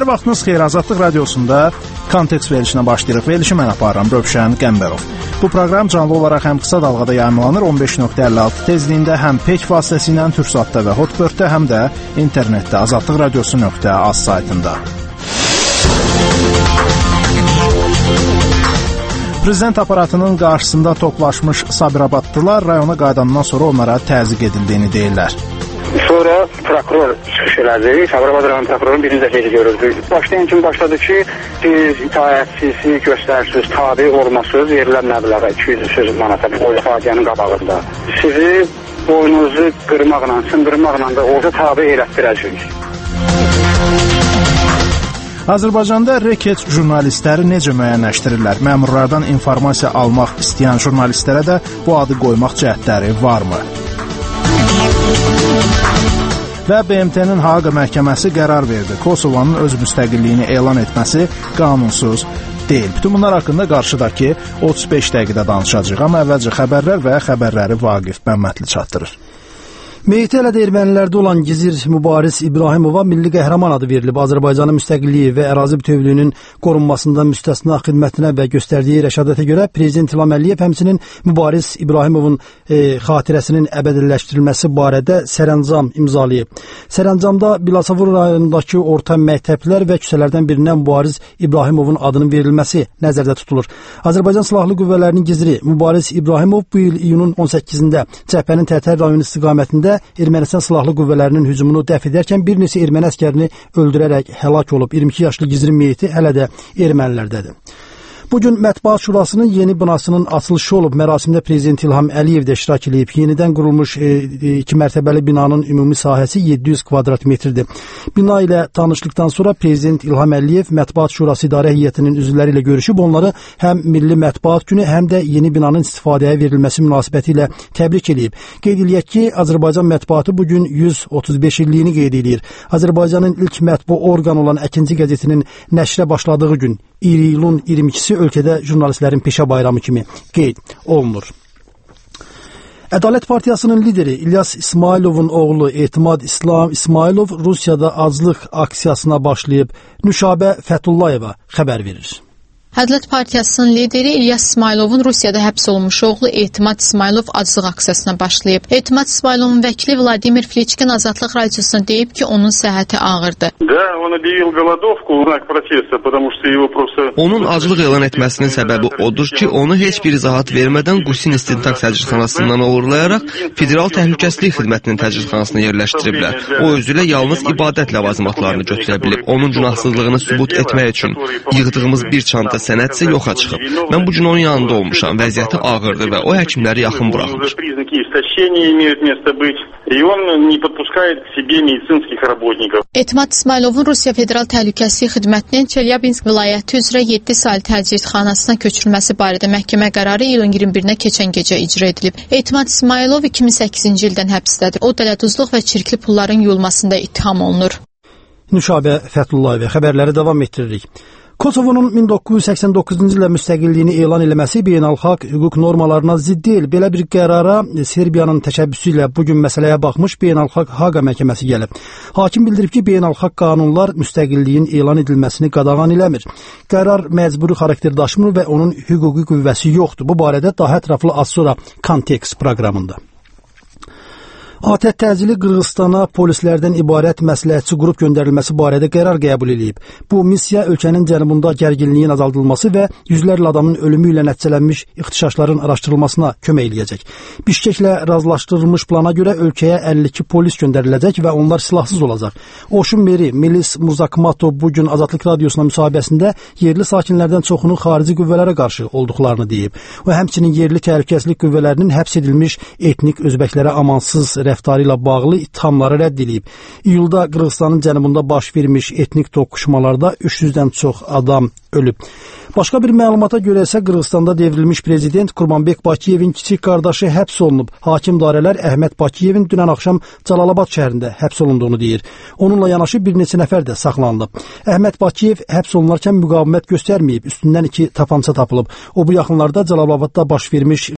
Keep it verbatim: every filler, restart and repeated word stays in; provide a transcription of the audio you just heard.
Hər vaxtınız xeyir, Azadlıq Radiosunda Kontekst verilişinə başlayırıq. Verilişi mən aparıram, Rövşən Qəmbərov. Bu proqram canlı olaraq həm qısa dalğada yayımlanır on beş nöqtə əlli altı tezliyində, həm pek vasitəsilə Türksatda və Hotbirddə, həm də internetdə azadlıq radiosu nöqtə az saytında. Prezident aparatının qarşısında toplaşmış Sabirabadlılar rayona qayıdandan sonra onlara təzyiq edildiyini deyirlər. Sonra prokuror çıxış elədi. Sabirabad rayon prokurorun birinci dəfə görüldü. Başlayan kimi başladı ki, siz itaətsizlik göstərsiniz, tabi olmasınız, verilən məbləğə iki yüz manata o ifadənin qabağında. Sizi boynunuzu qırmaqla, sındırmaqla da orada tabi elətdirəcəyik. Azərbaycanda reket jurnalistləri necə müəyyənləşdirirlər? Məmurlardan informasiya almaq istəyən jurnalistlərə də bu adı qoymaq cəhdləri varmı? Və B M T-nin Haaqa məhkəməsi qərar verdi. Kosovanın öz müstəqilliyini elan etməsi qanunsuz deyil. Bütün bunlar haqqında qarşıdakı otuz beş dəqiqədə danışacağıq. Amma əvvəlcə xəbərlər və xəbərləri Vaqif Məmmədli çatdırır. Meyitə elə də ermənilərdə olan gizir mübariz İbrahimova milli qəhrəman adı verilib. Azərbaycanın müstəqilliyi və ərazi bütövlüyünün qorunmasında müstəsna xidmətinə və göstərdiyi rəşadətə görə Prezident İlham Əliyev həmçinin mübariz İbrahimovun e, xatirəsinin əbədiləşdirilməsi barədə sərəncam imzalayıb. Sərəncamda Bilasavur rayonundakı orta məktəblər və küçələrdən birindən mübariz İbrahimovun adının verilməsi nəzərdə tutulur. Azərbaycan Silahlı Qüvvələrinin giziri mübariz İbrahimov bu il iyunun on səkkizində Cəbhənin Tərtər rayonu istiqamətində Ermənistan Silahlı Qüvvələrinin hücumunu dəf edərkən bir neçə erməni əskərini öldürərək həlak olub. iyirmi iki yaşlı gizirin meyiti hələ də ermənilərdədir. Bugün Mətbuat Şurasının yeni binasının açılışı olub. Mərasimdə Prezident İlham Əliyev də iştirak edib. Yenidən qurulmuş e, iki mərtəbəli binanın ümumi sahəsi yeddi yüz kvadrat metrdir. Bina ilə tanışlıqdan sonra Prezident İlham Əliyev Mətbuat Şurası İdarə Heyətinin üzvləri ilə görüşüb, onları həm Milli Mətbuat Günü, həm də yeni binanın istifadəyə verilməsi münasibəti ilə təbrik edib. Qeyd eləyək ki, Azərbaycan mətbuatı bugün yüz otuz beş illiyini qeyd edir. Azərbaycanın ilk mətbu orqan olan Əkinci qəzetinin nəşrə başladığı gün iyulun iyirmi ikisi ölkədə jurnalistlərin peşə bayramı kimi qeyd olunur. Ədalət Partiyasının lideri İlyas İsmayılovun oğlu Etimad İslam İsmayılov Rusiyada aclıq aksiyasına başlayıb. Nüşabə Fətullayeva xəbər verir. Ədalət Partiyasının lideri İlyas İsmayılovun Rusiyada həbs olunmuş oğlu Etimad İsmayılov aclıq aksiyasına başlayıb. Etimad İsmayılovun vəkili Vladimir Fliçkin Azadlıq Radiosuna deyib ki, onun səhhəti ağırdır. Onun aclıq elan etməsinin səbəbi odur ki, onu heç bir izahat vermədən Qusin İstintaq Təcridxanasından uğurlayaraq Federal Təhlükəsizlik Xidmətinin təcridxanasına yerləşdiriblər. O özü ilə yalnız ibadət ləvazimatlarını götürə bilib. Onun günahsızlığını sübut etmək üçün yığdığımız bir çanta sənəd isə yoxa çıxıb. Mən bu gün onun yanında olmuşam. Vəziyyəti ağırdır və o həkimləri yaxın buraxmır. Etimad İsmayılovun Rusiya Federal Təhlükəsizlik Xidmətinin Çelyabinsk vilayəti üzrə yeddi saylı təcridxanasına köçürülməsi barədə məhkəmə qərarı iyulun iyirmi birinə keçən gecə icra edilib. Etimad İsmayılov iki min səkkizinci ildən həbsdədir. O dələduzluq və çirkli pulların yuyulmasında ittiham olunur. Nüşabə Fətullayeva xəbərləri davam etdiririk. Kosovonun min doqquz yüz səksən doqquzuncu ildə müstəqilliyini elan eləməsi beynəlxalq hüquq normalarına zidd deyil. Belə bir qərara Serbiyanın təşəbbüsü ilə bugün məsələyə baxmış beynəlxalq Haaqa məhkəməsi gəlib. Hakim bildirib ki, beynəlxalq qanunlar müstəqilliyin elan edilməsini qadağan eləmir. Qərar məcburi xarakter daşımır və onun hüquqi qüvvəsi yoxdur. Bu barədə daha ətraflı az sonra Kontekst proqramında. ATƏT təcili Qırğızstana polislərdən ibarət məsləhətçi qrup göndərilməsi barədə qərar qəbul edib. Bu missiya ölkənin cənubunda gərginliyin azaldılması və yüzlərlə adamın ölümü ilə nəticələnmiş ixtişaşların araşdırılmasına kömək eləyəcək. Bişkeklə razılaşdırılmış plana görə ölkəyə əlli iki polis göndəriləcək və onlar silahsız olacaq. Oşun meri Melis Muzakmatov bugün Azadlıq Radiosuna müsahibəsində yerli sakinlərdən çoxunun xarici qüvvələrə qarşı olduqlarını deyib. O həmçinin yerli təhlükəsizlik qüvvələrinin həbs edilmiş etnik özbəklərə amansız rəftarı ilə bağlı ittihamları rədd edib. İyulda Qırğızstanın cənubunda baş vermiş etnik toqquşmalarda üç yüzdən çox adam ölüb. Başqa bir məlumata görə isə Qırğızstanda devrilmiş prezident Qurbanbek Bakıyevin kiçik qardaşı həbs olunub. Hakim dairələr Əhməd Bakıyevin dünən axşam Cəlalabad şəhərində həbs olunduğunu deyir. Onunla yanaşı bir neçə nəfər də saxlanılıb. Əhməd Bakıyev həbs olunarkən müqavimət göstərməyib, üstündən iki tapança tapılıb. O bu yaxınlarda Cəlalabadda baş vermiş